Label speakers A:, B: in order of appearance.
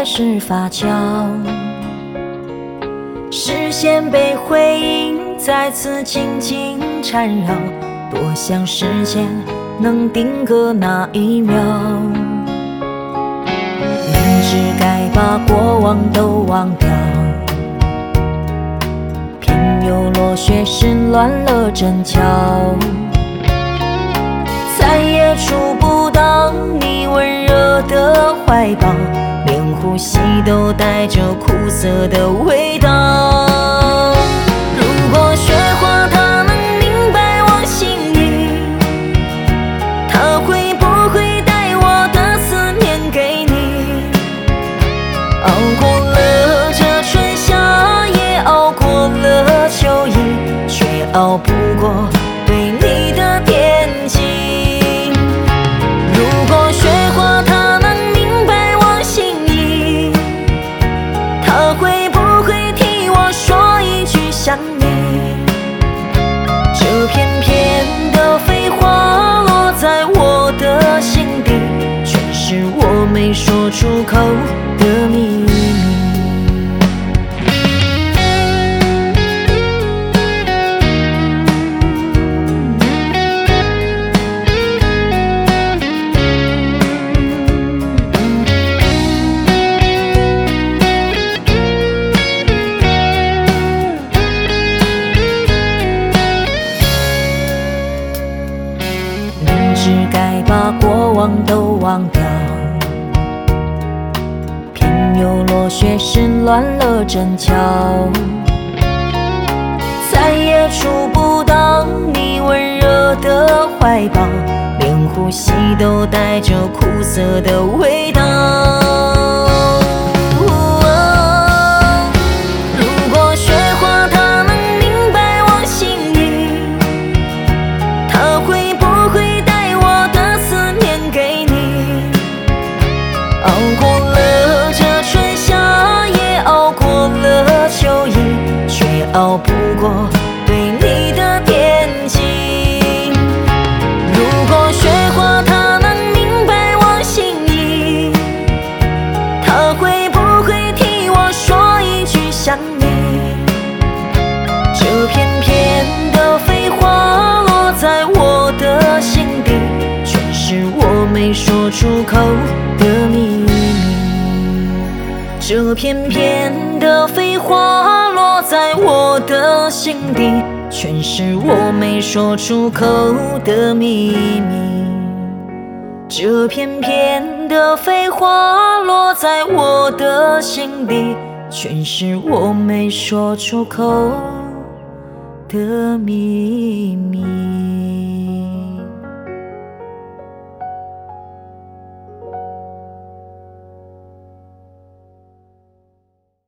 A: 开始发酵，视线被回忆再次紧紧缠绕，多想时间能定格那一秒。明知该把过往都忘掉，偏又落雪时乱了阵脚，再也触不到你温热的怀抱，连呼吸都带着苦涩的味道。如果雪花它能明白我心意，它会不会带我的思念给你？熬过了这春夏，也熬过了秋意，却熬不过对你的惦记。如果雪花它能明白我心意，它会不会替我说一句想你？这片片的飞花落在我的心底，全是我没说出口的秘密。只该把过往都忘掉，偏又落雪时乱了阵脚，再也触不到你温热的怀抱，连呼吸都带着苦涩的味道。如果雪花它能明白我心意，它会不会带我的思念给你？熬过了这春夏，也熬过了秋意，却熬不过对你的惦记。如果雪花它能明白我心意，它会不会替我说一句想你？这片片的飞花落在我的心底，全是我没说出口的秘密。这片片的飞花落在我的心底，全是我没说出口的秘密。这片片的飞花落在我的心底，全是我没说出口的秘密。